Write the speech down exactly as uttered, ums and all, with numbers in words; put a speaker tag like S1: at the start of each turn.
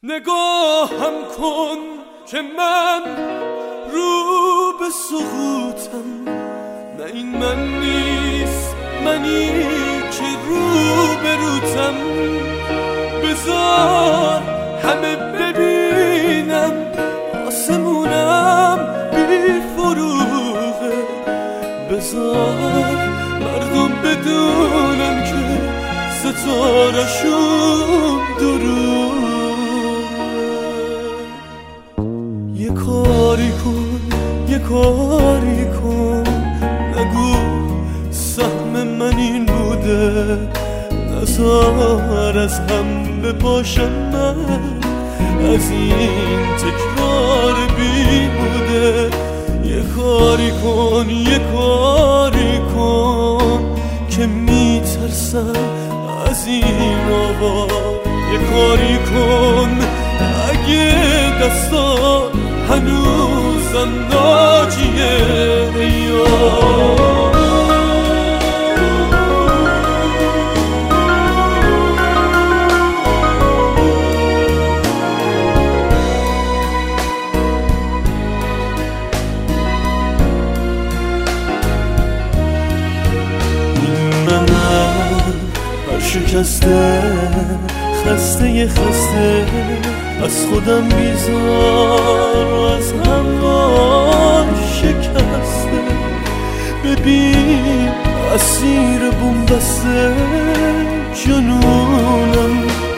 S1: نگاهم کن که من رو به سقوطم، نه این من نیست منی که رو به روتم. بذار همه ببینم آسمونم بی فروغه، بذار مردم بدونم که ستاره‌شون دروغه. یه کاری کن یه کاری کن، نگو سهم من این بوده، نزار از هم بپاشم من از این تکرار بی بوده. یه کاری کن یه کاری کن که میترسم از این آوا. یه کاری کن اگه دستا هنوزم ناجیه یا شکسته خسته خسته از خودم بیزار و از هوا شکسته. ببین اسیر بومبسته جنونم